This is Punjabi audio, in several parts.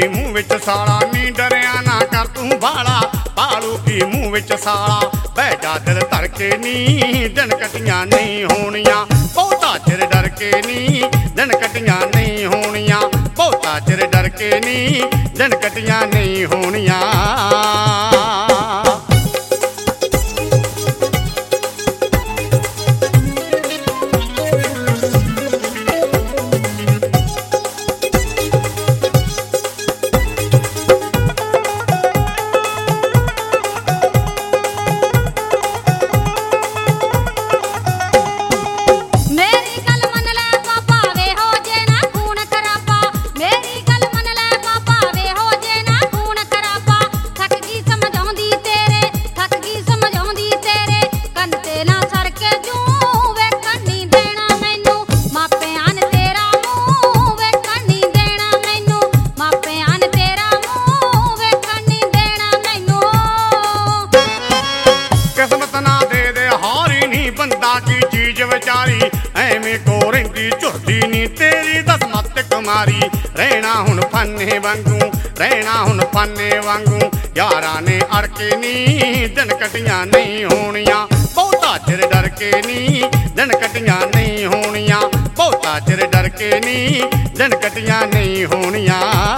ਕੀ ਮੂੰਹ ਵਿੱਚ ਸਾਲਾ ਨੀ ਡਰਿਆ ਨਾ ਕਰ ਤੂੰ ਬਾਲਾ ਪਾਲੂ ਕੀ ਮੂੰਹ ਵਿੱਚ ਸਾਲਾ ਬਹਿ ਜਾ ਦਿਲ ਧਰ ਕੇ ਨੀ ਦਿਨ ਕੱਟੀਆਂ ਨਹੀਂ ਹੋਣੀਆਂ ਬਹੁਤਾ ਚਿਰ ਡਰ ਕੇ ਨੀ ਦਿਨ ਕੱਟੀਆਂ ਨਹੀਂ ਹੋਣੀਆਂ ਬਹੁਤਾ ਚਿਰ ਡਰ ਕੇ ਨੀ ਦਿਨ ਕੱਟੀਆਂ ਨਹੀਂ ਹੋਣੀਆਂ ਐਵੇਂ ਕੋ ਰਹਿੰਦੀ ਝੁਰਦੀ ਨੀ ਤੇਰੀ ਦਸ ਮੱਤ ਕੁਮਾਰੀ ਰਹਿਣਾ ਹੁਣ ਫਾਨੇ ਵਾਂਗੂ ਰਹਿਣਾ ਹੁਣ ਫਾਨੇ ਵਾਂਗੂ ਯਾਰਾਂ ਨੇ ਅੜ ਕੇ ਨੀ ਦਿਨ ਕੱਟੀਆਂ ਨਹੀਂ ਹੋਣੀਆਂ ਬਹੁਤਾ ਚਿਰ ਡਰ ਕੇ ਨੀ ਦਿਨ ਕੱਟੀਆਂ ਨਹੀਂ ਹੋਣੀਆਂ ਬਹੁਤਾ ਚਿਰ ਡਰ ਕੇ ਨੀ ਦਿਨ ਕੱਟੀਆਂ ਨਹੀਂ ਹੋਣੀਆਂ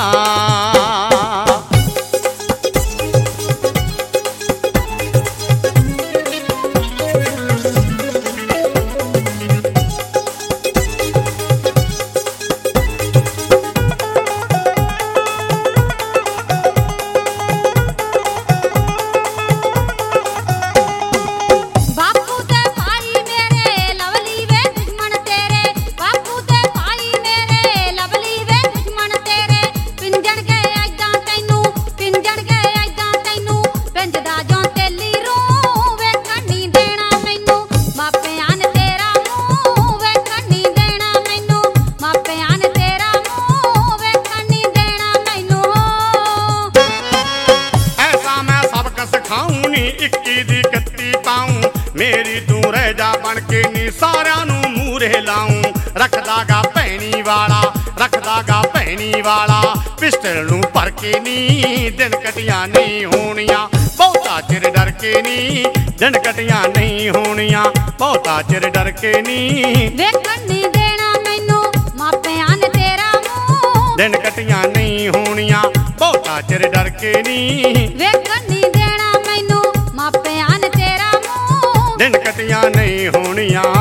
ਮੇਰੀ ਤੂੰ ਰਹਿ ਜਾ ਬਣ ਕੇ ਨੀ ਸਾਰਿਆਂ ਨੂੰ ਮੂਹਰੇ ਲਾਉਂ ਰੱਖਦਾਗਾ ਭੈਣੀ ਵਾਲਾ ਰੱਖਦਾਗਾ ਭੈਣੀ ਵਾਲਾ ਪਿਸਟਲ ਨੂੰ ਭਰ ਕੇ ਨੀ ਦਿਨ ਕੱਟੀਆਂ ਨਹੀਂ ਹੋਣੀਆਂ ਬਹੁਤਾ ਚਿਰ ਡਰ ਕੇ ਨੀ ਦਿਨ ਕੱਟੀਆਂ ਨਹੀਂ ਹੋਣੀਆਂ ਬਹੁਤਾ ਚਿਰ ਡਰ ਕੇ ਨੀ ਵੇਖਣ ਨੀ ਦੇਣਾ ਮੈਨੂੰ ਮਾਪਿਆਂ ਨੇ ਤੇਰਾ ਮੂੰਹ ਦਿਨ ਕੱਟੀਆਂ ਨਹੀਂ ਹੋਣੀਆਂ ਬਹੁਤਾ ਚਿਰ ਡਰ ਕੇ ਨੀ ਵੇਖਣ ਨੀ ਦੇਣਾ ਮੈਨੂੰ ਮਾਪਿਆਂ ਨੇ ਤੇਰਾ ਮੂੰਹ ਦਿਨ ਕੱਟੀਆਂ ਨਹੀਂ ਹੋਣੀਆਂ।